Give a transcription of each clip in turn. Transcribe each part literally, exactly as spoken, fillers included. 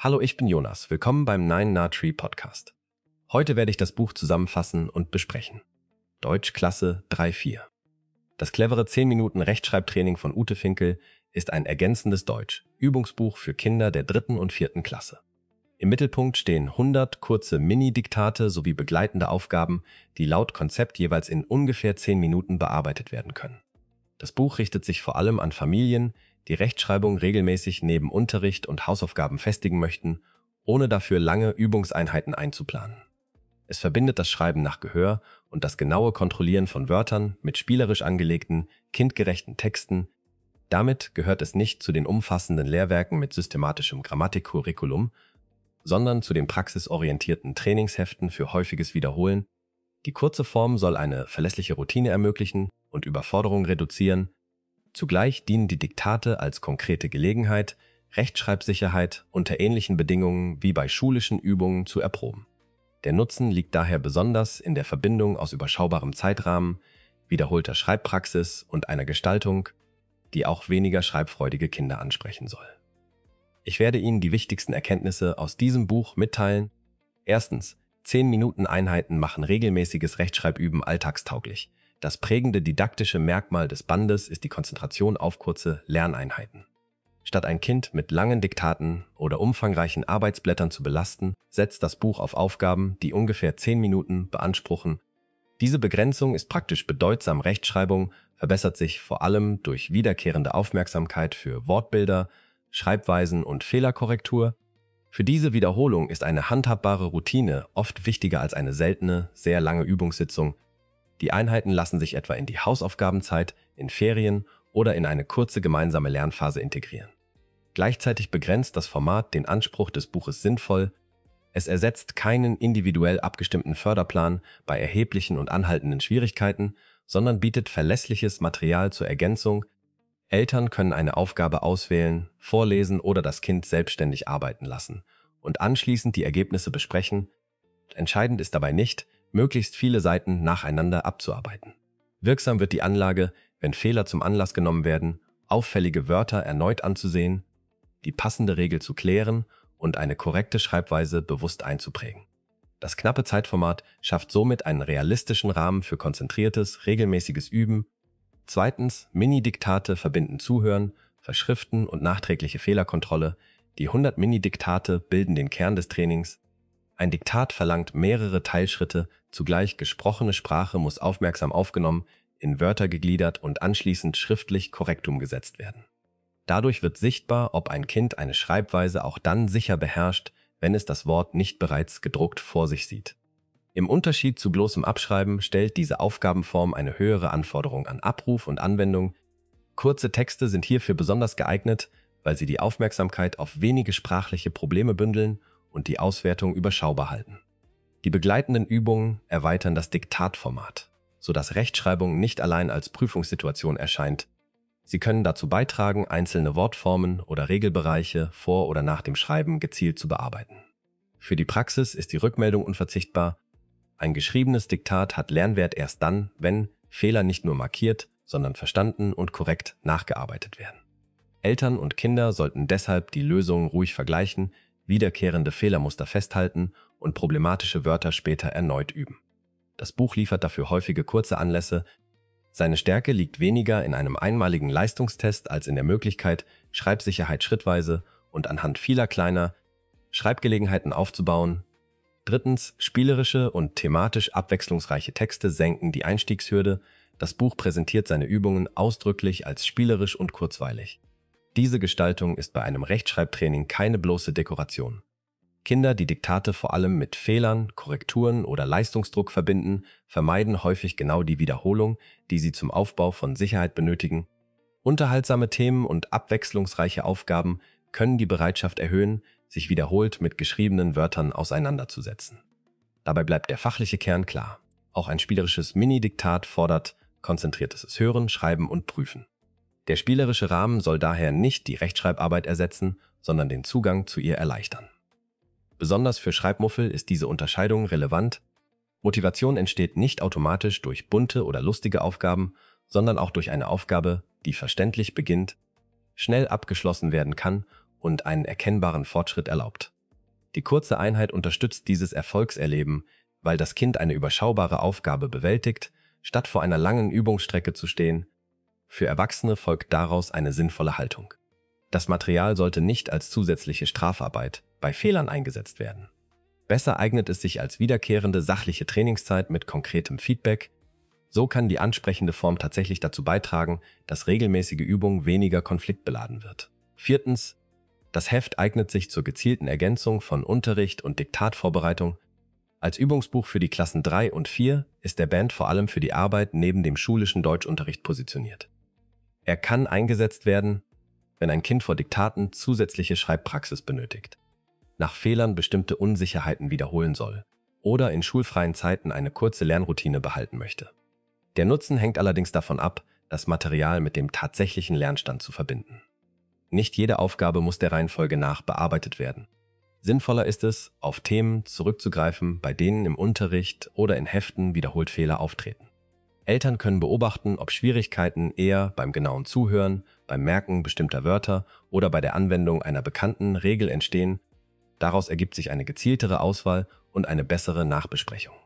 Hallo, ich bin Jonas. Willkommen beim Nine Na Tree Podcast. Heute werde ich das Buch zusammenfassen und besprechen. Deutsch Klasse drei vier. Das clevere zehn Minuten Rechtschreibtraining von Ute Finkel ist ein ergänzendes Deutsch, Übungsbuch für Kinder der dritten und vierten Klasse. Im Mittelpunkt stehen hundert kurze Mini-Diktate sowie begleitende Aufgaben, die laut Konzept jeweils in ungefähr zehn Minuten bearbeitet werden können. Das Buch richtet sich vor allem an Familien, die Rechtschreibung regelmäßig neben Unterricht und Hausaufgaben festigen möchten, ohne dafür lange Übungseinheiten einzuplanen. Es verbindet das Schreiben nach Gehör und das genaue Kontrollieren von Wörtern mit spielerisch angelegten, kindgerechten Texten. Damit gehört es nicht zu den umfassenden Lehrwerken mit systematischem Grammatikcurriculum, sondern zu den praxisorientierten Trainingsheften für häufiges Wiederholen. Die kurze Form soll eine verlässliche Routine ermöglichen und Überforderung reduzieren. Zugleich dienen die Diktate als konkrete Gelegenheit, Rechtschreibsicherheit unter ähnlichen Bedingungen wie bei schulischen Übungen zu erproben. Der Nutzen liegt daher besonders in der Verbindung aus überschaubarem Zeitrahmen, wiederholter Schreibpraxis und einer Gestaltung, die auch weniger schreibfreudige Kinder ansprechen soll. Ich werde Ihnen die wichtigsten Erkenntnisse aus diesem Buch mitteilen. Erstens, zehn Minuten Einheiten machen regelmäßiges Rechtschreibüben alltagstauglich. Das prägende didaktische Merkmal des Bandes ist die Konzentration auf kurze Lerneinheiten. Statt ein Kind mit langen Diktaten oder umfangreichen Arbeitsblättern zu belasten, setzt das Buch auf Aufgaben, die ungefähr zehn Minuten beanspruchen. Diese Begrenzung ist praktisch bedeutsam. Rechtschreibung verbessert sich vor allem durch wiederkehrende Aufmerksamkeit für Wortbilder, Schreibweisen und Fehlerkorrektur. Für diese Wiederholung ist eine handhabbare Routine oft wichtiger als eine seltene, sehr lange Übungssitzung. Die Einheiten lassen sich etwa in die Hausaufgabenzeit, in Ferien oder in eine kurze gemeinsame Lernphase integrieren. Gleichzeitig begrenzt das Format den Anspruch des Buches sinnvoll. Es ersetzt keinen individuell abgestimmten Förderplan bei erheblichen und anhaltenden Schwierigkeiten, sondern bietet verlässliches Material zur Ergänzung. Eltern können eine Aufgabe auswählen, vorlesen oder das Kind selbstständig arbeiten lassen und anschließend die Ergebnisse besprechen. Entscheidend ist dabei nicht, möglichst viele Seiten nacheinander abzuarbeiten. Wirksam wird die Anlage, wenn Fehler zum Anlass genommen werden, auffällige Wörter erneut anzusehen, die passende Regel zu klären und eine korrekte Schreibweise bewusst einzuprägen. Das knappe Zeitformat schafft somit einen realistischen Rahmen für konzentriertes, regelmäßiges Üben. Zweitens, Mini-Diktate verbinden Zuhören, Verschriften und nachträgliche Fehlerkontrolle. Die hundert Mini-Diktate bilden den Kern des Trainings. Ein Diktat verlangt mehrere Teilschritte, zugleich gesprochene Sprache muss aufmerksam aufgenommen, in Wörter gegliedert und anschließend schriftlich korrekt umgesetzt werden. Dadurch wird sichtbar, ob ein Kind eine Schreibweise auch dann sicher beherrscht, wenn es das Wort nicht bereits gedruckt vor sich sieht. Im Unterschied zu bloßem Abschreiben stellt diese Aufgabenform eine höhere Anforderung an Abruf und Anwendung. Kurze Texte sind hierfür besonders geeignet, weil sie die Aufmerksamkeit auf wenige sprachliche Probleme bündeln und die Auswertung überschaubar halten. Die begleitenden Übungen erweitern das Diktatformat, sodass Rechtschreibung nicht allein als Prüfungssituation erscheint. Sie können dazu beitragen, einzelne Wortformen oder Regelbereiche vor oder nach dem Schreiben gezielt zu bearbeiten. Für die Praxis ist die Rückmeldung unverzichtbar. Ein geschriebenes Diktat hat Lernwert erst dann, wenn Fehler nicht nur markiert, sondern verstanden und korrekt nachgearbeitet werden. Eltern und Kinder sollten deshalb die Lösungen ruhig vergleichen, wiederkehrende Fehlermuster festhalten und problematische Wörter später erneut üben. Das Buch liefert dafür häufige kurze Anlässe. Seine Stärke liegt weniger in einem einmaligen Leistungstest als in der Möglichkeit, Schreibsicherheit schrittweise und anhand vieler kleiner Schreibgelegenheiten aufzubauen. Drittens, spielerische und thematisch abwechslungsreiche Texte senken die Einstiegshürde. Das Buch präsentiert seine Übungen ausdrücklich als spielerisch und kurzweilig. Diese Gestaltung ist bei einem Rechtschreibtraining keine bloße Dekoration. Kinder, die Diktate vor allem mit Fehlern, Korrekturen oder Leistungsdruck verbinden, vermeiden häufig genau die Wiederholung, die sie zum Aufbau von Sicherheit benötigen. Unterhaltsame Themen und abwechslungsreiche Aufgaben können die Bereitschaft erhöhen, sich wiederholt mit geschriebenen Wörtern auseinanderzusetzen. Dabei bleibt der fachliche Kern klar. Auch ein spielerisches Mini-Diktat fordert konzentriertes Hören, Schreiben und Prüfen. Der spielerische Rahmen soll daher nicht die Rechtschreibarbeit ersetzen, sondern den Zugang zu ihr erleichtern. Besonders für Schreibmuffel ist diese Unterscheidung relevant. Motivation entsteht nicht automatisch durch bunte oder lustige Aufgaben, sondern auch durch eine Aufgabe, die verständlich beginnt, schnell abgeschlossen werden kann und einen erkennbaren Fortschritt erlaubt. Die kurze Einheit unterstützt dieses Erfolgserleben, weil das Kind eine überschaubare Aufgabe bewältigt, statt vor einer langen Übungsstrecke zu stehen. Für Erwachsene folgt daraus eine sinnvolle Haltung. Das Material sollte nicht als zusätzliche Strafarbeit bei Fehlern eingesetzt werden. Besser eignet es sich als wiederkehrende sachliche Trainingszeit mit konkretem Feedback. So kann die ansprechende Form tatsächlich dazu beitragen, dass regelmäßige Übung weniger konfliktbeladen wird. Viertens. Das Heft eignet sich zur gezielten Ergänzung von Unterricht und Diktatvorbereitung. Als Übungsbuch für die Klassen drei und vier ist der Band vor allem für die Arbeit neben dem schulischen Deutschunterricht positioniert. Er kann eingesetzt werden, wenn ein Kind vor Diktaten zusätzliche Schreibpraxis benötigt, nach Fehlern bestimmte Unsicherheiten wiederholen soll oder in schulfreien Zeiten eine kurze Lernroutine behalten möchte. Der Nutzen hängt allerdings davon ab, das Material mit dem tatsächlichen Lernstand zu verbinden. Nicht jede Aufgabe muss der Reihenfolge nach bearbeitet werden. Sinnvoller ist es, auf Themen zurückzugreifen, bei denen im Unterricht oder in Heften wiederholt Fehler auftreten. Eltern können beobachten, ob Schwierigkeiten eher beim genauen Zuhören, beim Merken bestimmter Wörter oder bei der Anwendung einer bekannten Regel entstehen. Daraus ergibt sich eine gezieltere Auswahl und eine bessere Nachbesprechung.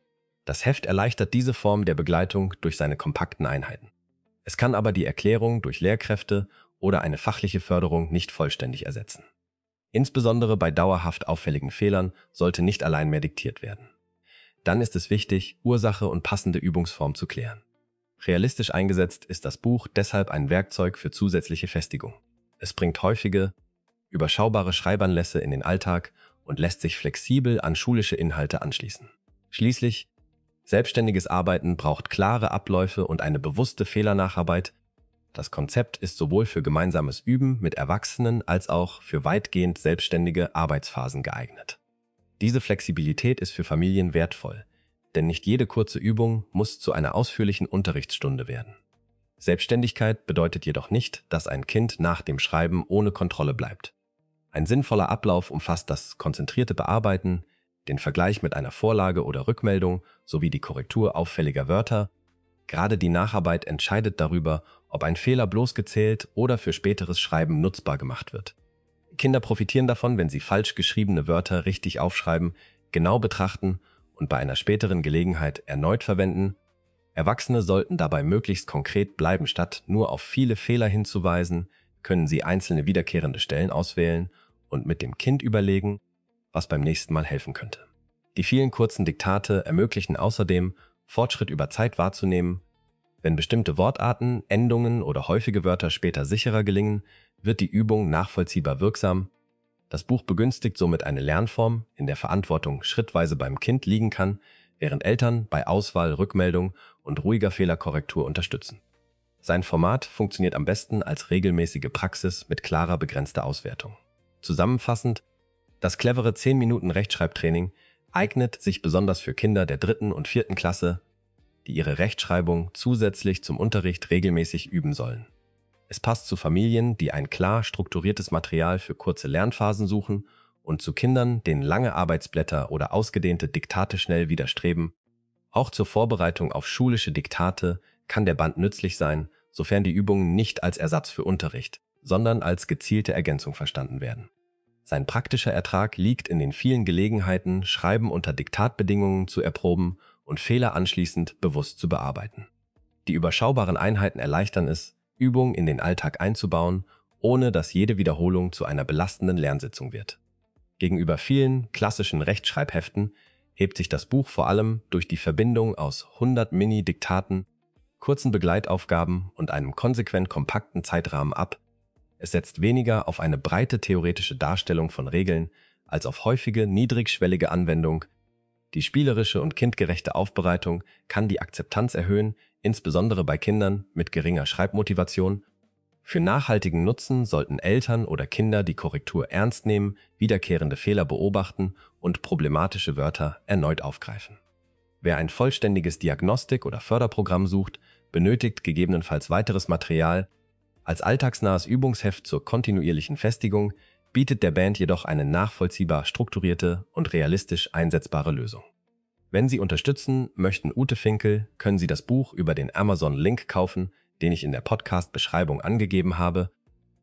Das Heft erleichtert diese Form der Begleitung durch seine kompakten Einheiten. Es kann aber die Erklärung durch Lehrkräfte oder eine fachliche Förderung nicht vollständig ersetzen. Insbesondere bei dauerhaft auffälligen Fehlern sollte nicht allein mehr diktiert werden. Dann ist es wichtig, Ursache und passende Übungsform zu klären. Realistisch eingesetzt ist das Buch deshalb ein Werkzeug für zusätzliche Festigung. Es bringt häufige, überschaubare Schreibanlässe in den Alltag und lässt sich flexibel an schulische Inhalte anschließen. Schließlich, selbstständiges Arbeiten braucht klare Abläufe und eine bewusste Fehlernacharbeit. Das Konzept ist sowohl für gemeinsames Üben mit Erwachsenen als auch für weitgehend selbstständige Arbeitsphasen geeignet. Diese Flexibilität ist für Familien wertvoll, denn nicht jede kurze Übung muss zu einer ausführlichen Unterrichtsstunde werden. Selbstständigkeit bedeutet jedoch nicht, dass ein Kind nach dem Schreiben ohne Kontrolle bleibt. Ein sinnvoller Ablauf umfasst das konzentrierte Bearbeiten, den Vergleich mit einer Vorlage oder Rückmeldung sowie die Korrektur auffälliger Wörter. Gerade die Nacharbeit entscheidet darüber, ob ein Fehler bloß gezählt oder für späteres Schreiben nutzbar gemacht wird. Kinder profitieren davon, wenn sie falsch geschriebene Wörter richtig aufschreiben, genau betrachten und bei einer späteren Gelegenheit erneut verwenden. Erwachsene sollten dabei möglichst konkret bleiben. Statt nur auf viele Fehler hinzuweisen, können sie einzelne wiederkehrende Stellen auswählen und mit dem Kind überlegen, was beim nächsten Mal helfen könnte. Die vielen kurzen Diktate ermöglichen außerdem, Fortschritt über Zeit wahrzunehmen. Wenn bestimmte Wortarten, Endungen oder häufige Wörter später sicherer gelingen, wird die Übung nachvollziehbar wirksam. Das Buch begünstigt somit eine Lernform, in der Verantwortung schrittweise beim Kind liegen kann, während Eltern bei Auswahl, Rückmeldung und ruhiger Fehlerkorrektur unterstützen. Sein Format funktioniert am besten als regelmäßige Praxis mit klarer begrenzter Auswertung. Zusammenfassend, das clevere zehn Minuten Rechtschreibtraining eignet sich besonders für Kinder der dritten und vierten Klasse, die ihre Rechtschreibung zusätzlich zum Unterricht regelmäßig üben sollen. Es passt zu Familien, die ein klar strukturiertes Material für kurze Lernphasen suchen, und zu Kindern, denen lange Arbeitsblätter oder ausgedehnte Diktate schnell widerstreben. Auch zur Vorbereitung auf schulische Diktate kann der Band nützlich sein, sofern die Übungen nicht als Ersatz für Unterricht, sondern als gezielte Ergänzung verstanden werden. Sein praktischer Ertrag liegt in den vielen Gelegenheiten, Schreiben unter Diktatbedingungen zu erproben und Fehler anschließend bewusst zu bearbeiten. Die überschaubaren Einheiten erleichtern es, Übungen in den Alltag einzubauen, ohne dass jede Wiederholung zu einer belastenden Lernsitzung wird. Gegenüber vielen klassischen Rechtschreibheften hebt sich das Buch vor allem durch die Verbindung aus hundert Mini-Diktaten, kurzen Begleitaufgaben und einem konsequent kompakten Zeitrahmen ab. Es setzt weniger auf eine breite theoretische Darstellung von Regeln als auf häufige, niedrigschwellige Anwendung. Die spielerische und kindgerechte Aufbereitung kann die Akzeptanz erhöhen, insbesondere bei Kindern mit geringer Schreibmotivation. Für nachhaltigen Nutzen sollten Eltern oder Kinder die Korrektur ernst nehmen, wiederkehrende Fehler beobachten und problematische Wörter erneut aufgreifen. Wer ein vollständiges Diagnostik- oder Förderprogramm sucht, benötigt gegebenenfalls weiteres Material. Als alltagsnahes Übungsheft zur kontinuierlichen Festigung bietet der Band jedoch eine nachvollziehbar strukturierte und realistisch einsetzbare Lösung. Wenn Sie unterstützen möchten Ute Finkel, können Sie das Buch über den Amazon-Link kaufen, den ich in der Podcast-Beschreibung angegeben habe.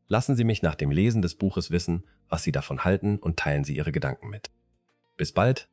Lassen Sie mich nach dem Lesen des Buches wissen, was Sie davon halten und teilen Sie Ihre Gedanken mit. Bis bald!